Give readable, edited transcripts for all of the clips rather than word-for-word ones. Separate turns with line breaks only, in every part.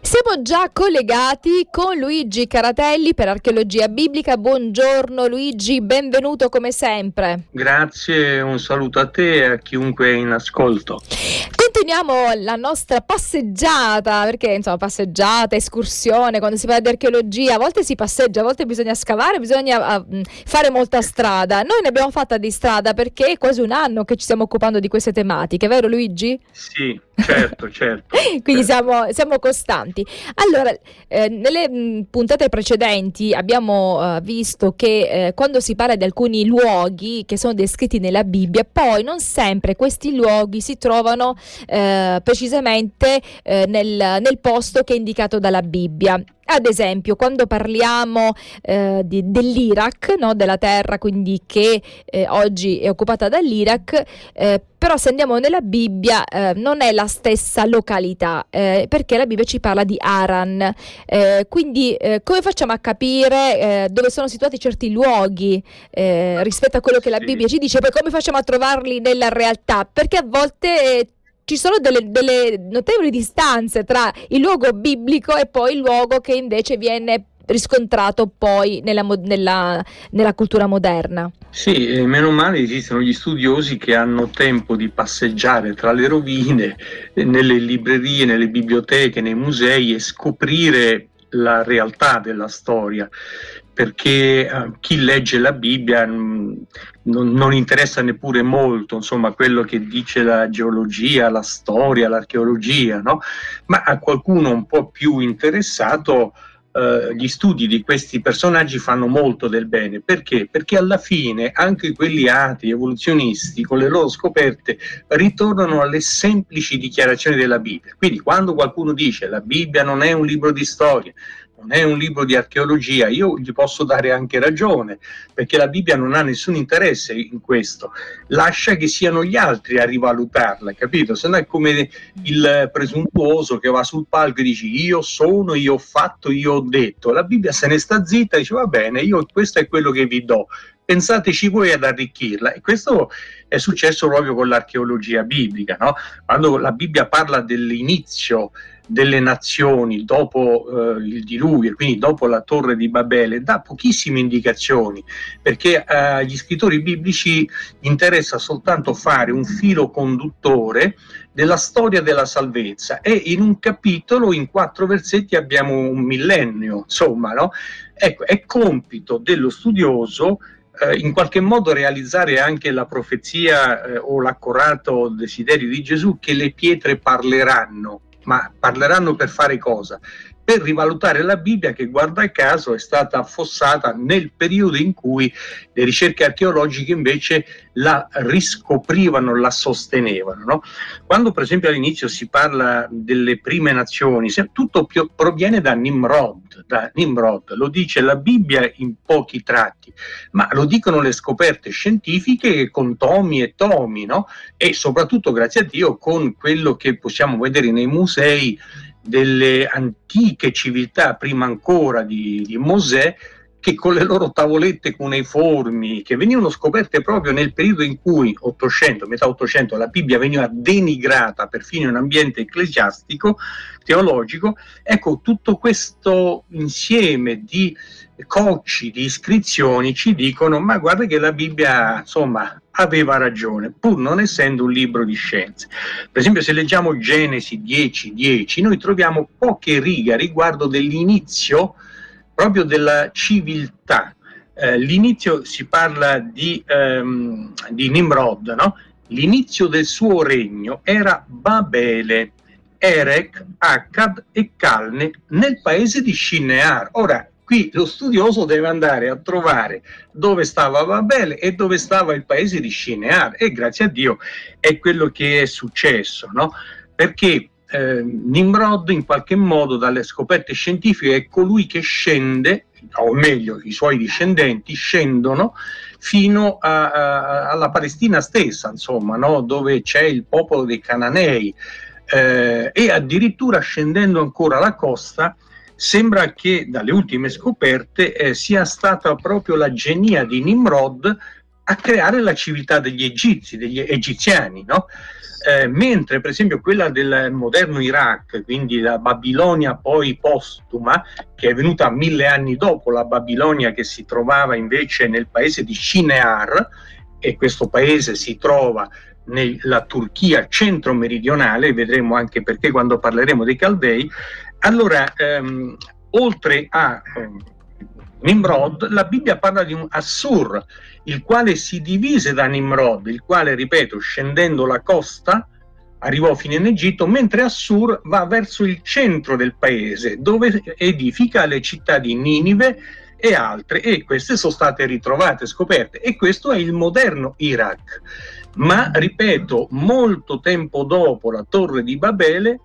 Siamo già collegati con Luigi Caratelli per Archeologia Biblica. Buongiorno Luigi, benvenuto come sempre.
Grazie, un saluto a te e a chiunque è in ascolto.
Continuiamo la nostra passeggiata, perché insomma passeggiata, escursione, quando si parla di archeologia a volte si passeggia, a volte bisogna scavare, bisogna fare molta strada. Noi ne abbiamo fatta di strada perché è quasi un anno che ci stiamo occupando di queste tematiche, vero Luigi?
Sì, certo.
Quindi siamo costanti. Allora, nelle puntate precedenti abbiamo visto che quando si parla di alcuni luoghi che sono descritti nella Bibbia, poi non sempre questi luoghi si trovano precisamente nel posto che è indicato dalla Bibbia. Ad esempio, quando parliamo dell'Iraq, no? Della terra quindi che oggi è occupata dall'Iraq, però se andiamo nella Bibbia non è la stessa località, perché la Bibbia ci parla di Haran. Quindi come facciamo a capire dove sono situati certi luoghi rispetto a quello che la Bibbia ci dice? Poi come facciamo a trovarli nella realtà? Perché a volte ci sono delle notevoli distanze tra il luogo biblico e poi il luogo che invece viene riscontrato poi nella cultura moderna.
Sì, meno male esistono gli studiosi che hanno tempo di passeggiare tra le rovine, nelle librerie, nelle biblioteche, nei musei e scoprire la realtà della storia, perché chi legge la Bibbia non interessa neppure molto, insomma, quello che dice la geologia, la storia, l'archeologia, no? Ma a qualcuno un po' più interessato gli studi di questi personaggi fanno molto del bene. Perché? Perché alla fine anche quelli atei, evoluzionisti, con le loro scoperte ritornano alle semplici dichiarazioni della Bibbia. Quindi quando qualcuno dice la Bibbia non è un libro di storia, non è un libro di archeologia, io gli posso dare anche ragione, perché la Bibbia non ha nessun interesse in questo, lascia che siano gli altri a rivalutarla, capito? Se no è come il presuntuoso che va sul palco e dice io sono, io ho fatto, io ho detto. La Bibbia se ne sta zitta e dice va bene, io questo è quello che vi do, pensateci voi ad arricchirla. E questo è successo proprio con l'archeologia biblica, no? Quando la Bibbia parla dell'inizio delle nazioni dopo il diluvio, quindi dopo la torre di Babele, dà pochissime indicazioni, perché agli scrittori biblici interessa soltanto fare un filo conduttore della storia della salvezza, e in un capitolo, in 4 versetti, abbiamo un millennio, insomma, no? Ecco, è compito dello studioso in qualche modo realizzare anche la profezia o l'accorato desiderio di Gesù che le pietre parleranno. Ma parleranno per fare cosa? Per rivalutare la Bibbia, che guarda caso è stata affossata nel periodo in cui le ricerche archeologiche invece la riscoprivano, la sostenevano, no? Quando per esempio all'inizio si parla delle prime nazioni, tutto proviene da Nimrod, lo dice la Bibbia in pochi tratti, ma lo dicono le scoperte scientifiche con tomi e tomi, no? E soprattutto, grazie a Dio, con quello che possiamo vedere nei musei delle antiche civiltà, prima ancora di Mosè, che con le loro tavolette cuneiformi, che venivano scoperte proprio nel periodo in cui, metà 800, la Bibbia veniva denigrata perfino in ambiente ecclesiastico, teologico. Ecco, tutto questo insieme di cocci, di iscrizioni ci dicono ma guarda che la Bibbia, insomma, aveva ragione, pur non essendo un libro di scienze. Per esempio, se leggiamo Genesi 10:10, noi troviamo poche righe a riguardo dell'inizio proprio della civiltà. L'inizio, si parla di Nimrod, no? L'inizio del suo regno era Babele, Erech, Akkad e Calne nel paese di Shinnear. Ora, qui lo studioso deve andare a trovare dove stava Babele e dove stava il paese di Shinnear, e grazie a Dio è quello che è successo, no? Perché Nimrod in qualche modo dalle scoperte scientifiche è colui che scende, o meglio i suoi discendenti scendono fino alla Palestina stessa, insomma, no? Dove c'è il popolo dei Cananei, e addirittura scendendo ancora la costa sembra che dalle ultime scoperte sia stata proprio la genia di Nimrod a creare la civiltà degli egiziani, no? Mentre per esempio quella del moderno Iraq, quindi la Babilonia poi postuma, che è venuta 1000 anni dopo la Babilonia che si trovava invece nel paese di Shinear, e questo paese si trova nella Turchia centro-meridionale, vedremo anche perché quando parleremo dei Caldei. Allora, oltre a Nimrod, la Bibbia parla di un Assur, il quale si divise da Nimrod, il quale, ripeto, scendendo la costa arrivò fino in Egitto, mentre Assur va verso il centro del paese, dove edifica le città di Ninive e altre, e queste sono state ritrovate, scoperte, e questo è il moderno Iraq. Ma, ripeto, molto tempo dopo la Torre di Babele,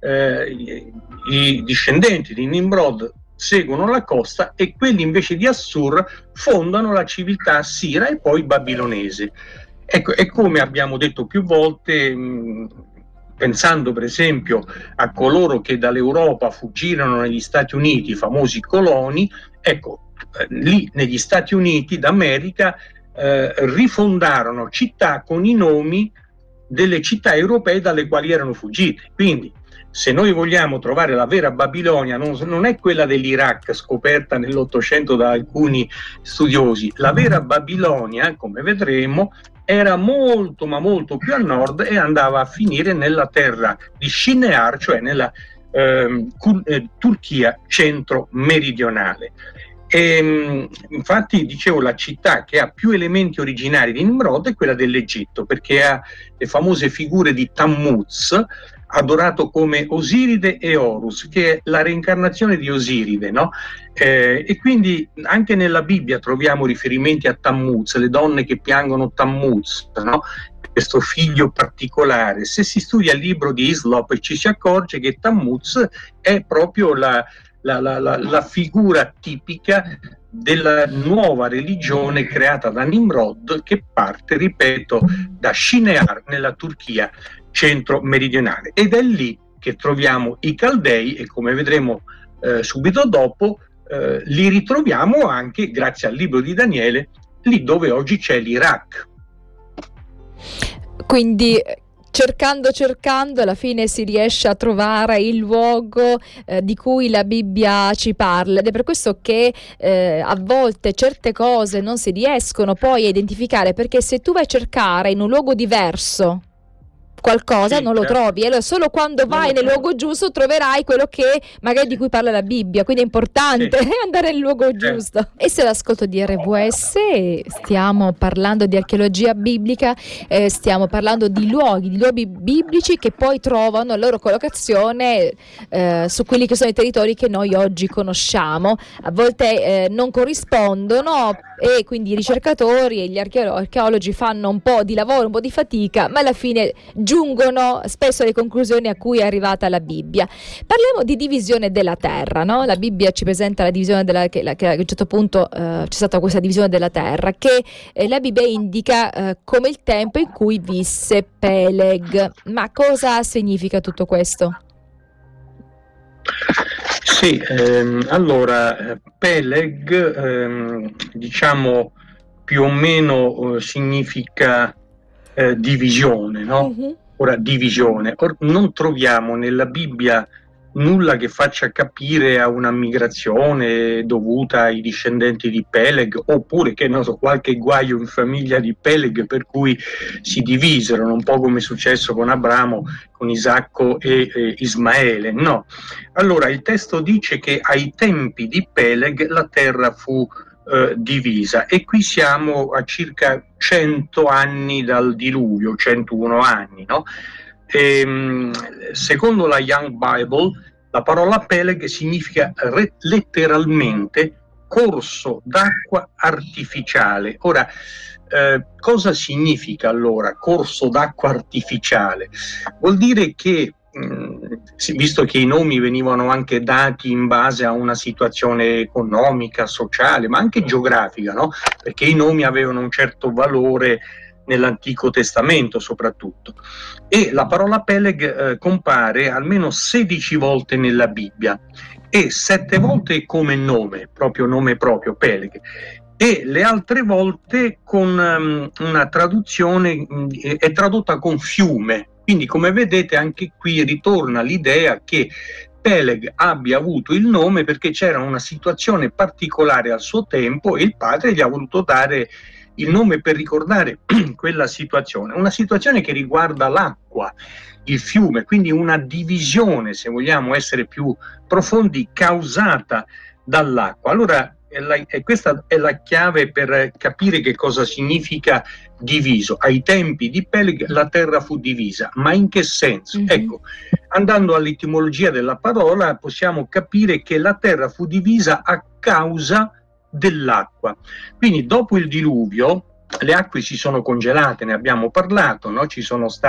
i discendenti di Nimrod seguono la costa e quelli invece di Assur fondano la civiltà assira e poi babilonese. Ecco, è come abbiamo detto più volte, pensando per esempio a coloro che dall'Europa fuggirono negli Stati Uniti, i famosi coloni, ecco, lì negli Stati Uniti d'America rifondarono città con i nomi delle città europee dalle quali erano fuggite. Quindi, se noi vogliamo trovare la vera Babilonia, non è quella dell'Iraq scoperta nell'800 da alcuni studiosi. La vera Babilonia, come vedremo, era molto ma molto più a nord e andava a finire nella terra di Shinear, cioè nella Turchia centro-meridionale. E, infatti, dicevo, la città che ha più elementi originari di Nimrod è quella dell'Egitto, perché ha le famose figure di Tammuz, adorato come Osiride e Horus, che è la reincarnazione di Osiride, no? E quindi anche nella Bibbia troviamo riferimenti a Tammuz, le donne che piangono Tammuz, no? Questo figlio particolare. Se si studia il libro di Hislop ci si accorge che Tammuz è proprio la figura tipica della nuova religione creata da Nimrod, che parte, ripeto, da Shinear nella Turchia centro-meridionale, ed è lì che troviamo i Caldei, e come vedremo subito dopo li ritroviamo anche, grazie al libro di Daniele, lì dove oggi c'è l'Iraq.
Quindi cercando alla fine si riesce a trovare il luogo di cui la Bibbia ci parla, ed è per questo che a volte certe cose non si riescono poi a identificare, perché se tu vai a cercare in un luogo diverso qualcosa, sì, non lo trovi, e allora solo quando vai nel luogo giusto troverai quello che magari di cui parla la Bibbia, quindi è importante andare nel luogo giusto. E se l'ascolto di RVS stiamo parlando di archeologia biblica, stiamo parlando di luoghi biblici che poi trovano la loro collocazione su quelli che sono i territori che noi oggi conosciamo. A volte non corrispondono, e quindi i ricercatori e gli archeologi fanno un po' di lavoro, un po' di fatica, ma alla fine giungono spesso alle conclusioni a cui è arrivata la Bibbia. Parliamo di divisione della terra, no? La Bibbia ci presenta la divisione che a un certo punto c'è stata questa divisione della terra, che la Bibbia indica come il tempo in cui visse Peleg. Ma cosa significa tutto questo?
Sì, allora Peleg diciamo più o meno significa divisione, no? Uh-huh. Ora, divisione. Non troviamo nella Bibbia nulla che faccia capire a una migrazione dovuta ai discendenti di Peleg, oppure, che non so, qualche guaio in famiglia di Peleg per cui si divisero, un po' come è successo con Abramo, con Isacco e Ismaele. No. Allora, il testo dice che ai tempi di Peleg la terra fu divisa, e qui siamo a circa 100 anni dal diluvio, 101 anni, no? Secondo la Young Bible la parola Peleg significa letteralmente corso d'acqua artificiale. Ora, cosa significa allora corso d'acqua artificiale? Vuol dire che visto che i nomi venivano anche dati in base a una situazione economica, sociale, ma anche geografica, no? Perché i nomi avevano un certo valore nell'Antico Testamento soprattutto, e la parola Peleg compare almeno 16 volte nella Bibbia e 7 volte come nome proprio Peleg. e le altre volte con una traduzione, è tradotta con fiume. Quindi, come vedete, anche qui ritorna l'idea che Peleg abbia avuto il nome perché c'era una situazione particolare al suo tempo e il padre gli ha voluto dare il nome per ricordare quella situazione. Una situazione che riguarda l'acqua, il fiume, quindi una divisione, se vogliamo essere più profondi, causata dall'acqua. Allora, questa è la chiave per capire che cosa significa diviso. Ai tempi di Peleg la terra fu divisa, ma in che senso?
Mhm.
Ecco, andando all'etimologia della parola possiamo capire che la terra fu divisa a causa dell'acqua. Quindi dopo il diluvio le acque si sono congelate, ne abbiamo parlato, no? C'è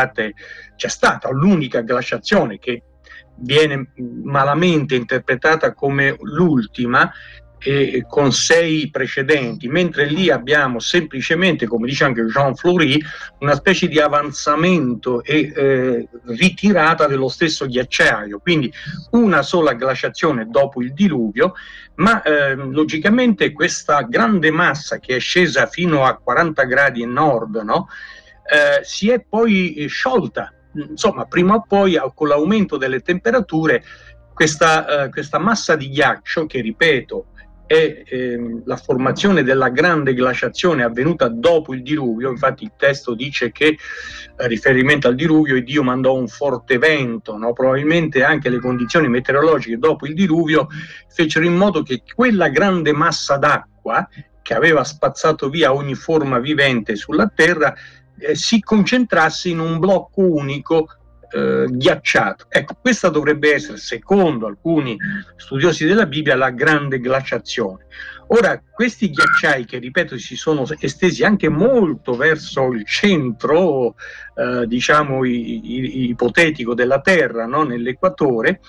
stata l'unica glaciazione che viene malamente interpretata come l'ultima, con 6 precedenti, mentre lì abbiamo semplicemente, come dice anche Jean Fleury, una specie di avanzamento e ritirata dello stesso ghiacciaio, quindi una sola glaciazione dopo il diluvio, ma logicamente questa grande massa che è scesa fino a 40 gradi nord, no? Si è poi sciolta. Insomma, prima o poi, con l'aumento delle temperature, questa massa di ghiaccio, che ripeto è la formazione della grande glaciazione avvenuta dopo il diluvio. Infatti il testo dice che, riferimento al diluvio, Dio mandò un forte vento, no? Probabilmente anche le condizioni meteorologiche dopo il diluvio fecero in modo che quella grande massa d'acqua che aveva spazzato via ogni forma vivente sulla terra si concentrasse in un blocco unico ghiacciato. Ecco, questa dovrebbe essere, secondo alcuni studiosi della Bibbia, la grande glaciazione. Ora, questi ghiacciai, che ripeto si sono estesi anche molto verso il centro, diciamo ipotetico della Terra, no? Nell'equatore,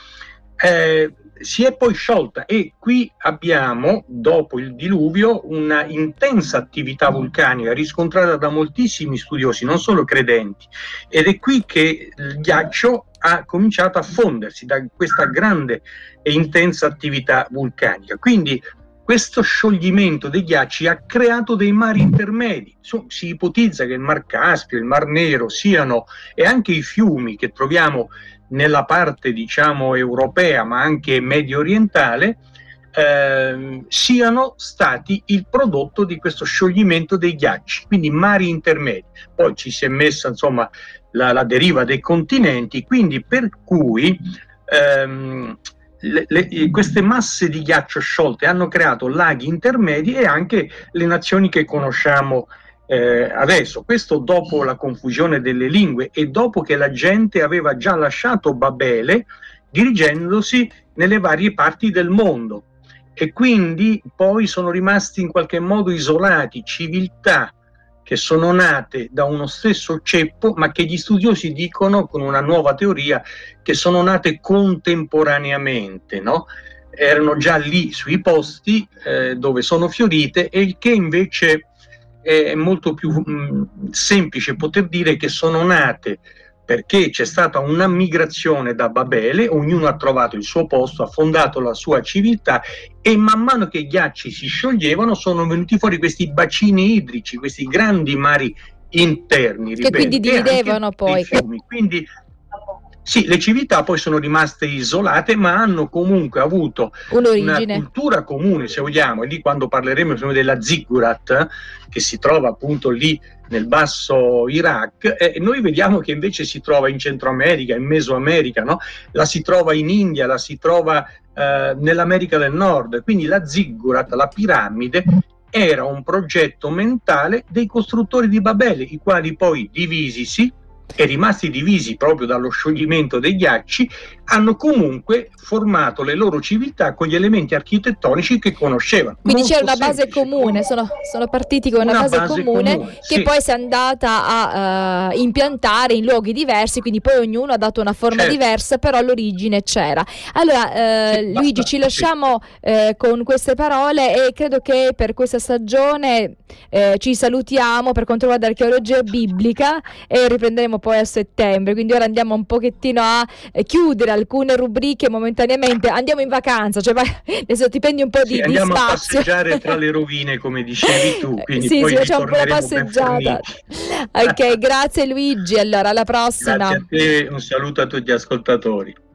si è poi sciolta, e qui abbiamo, dopo il diluvio, una intensa attività vulcanica riscontrata da moltissimi studiosi, non solo credenti, ed è qui che il ghiaccio ha cominciato a fondersi da questa grande e intensa attività vulcanica. Quindi questo scioglimento dei ghiacci ha creato dei mari intermedi. Si ipotizza che il Mar Caspio, il Mar Nero siano, e anche i fiumi che troviamo nella parte, diciamo, europea, ma anche medio orientale, siano stati il prodotto di questo scioglimento dei ghiacci, quindi mari intermedi. Poi ci si è messa, insomma, la deriva dei continenti, quindi per cui queste masse di ghiaccio sciolte hanno creato laghi intermedi e anche le nazioni che conosciamo adesso. Questo dopo la confusione delle lingue e dopo che la gente aveva già lasciato Babele dirigendosi nelle varie parti del mondo, e quindi poi sono rimasti in qualche modo isolati civiltà che sono nate da uno stesso ceppo, ma che gli studiosi dicono, con una nuova teoria, che sono nate contemporaneamente, no? Erano già lì sui posti dove sono fiorite, e il che invece è molto più semplice poter dire che sono nate perché c'è stata una migrazione da Babele, ognuno ha trovato il suo posto, ha fondato la sua civiltà, e man mano che i ghiacci si scioglievano sono venuti fuori questi bacini idrici, questi grandi mari interni,
che quindi dividevano poi.
Quindi sì, le civiltà poi sono rimaste isolate, ma hanno comunque avuto una cultura comune, se vogliamo, e lì quando parleremo della Ziggurat, che si trova appunto lì nel basso Iraq, noi vediamo che invece si trova in Centro America, in Mesoamerica, no? La si trova in India, la si trova nell'America del Nord. Quindi la Ziggurat, la piramide, era un progetto mentale dei costruttori di Babele, i quali poi divisisi e rimasti divisi proprio dallo scioglimento dei ghiacci, hanno comunque formato le loro civiltà con gli elementi architettonici che conoscevano.
Quindi c'era una base comune, sono partiti con una base comune che sì, poi si è andata a impiantare in luoghi diversi, quindi poi ognuno ha dato una forma diversa, però l'origine c'era. Allora Luigi, ci lasciamo con queste parole, e credo che per questa stagione ci salutiamo per quanto riguarda l'archeologia biblica, e riprenderemo poi a settembre, quindi ora andiamo un pochettino a chiudere alcune rubriche momentaneamente, andiamo in vacanza, cioè adesso ti prendi un po'
Sì,
di
andiamo a
spazio.
passeggiare tra le rovine, come dicevi tu, quindi
Sì,
poi
sì, facciamo un po' la
ritorneremo ben
passeggiata.
forniti.
Ok, grazie Luigi, allora alla prossima.
Grazie a te, un saluto a tutti gli ascoltatori.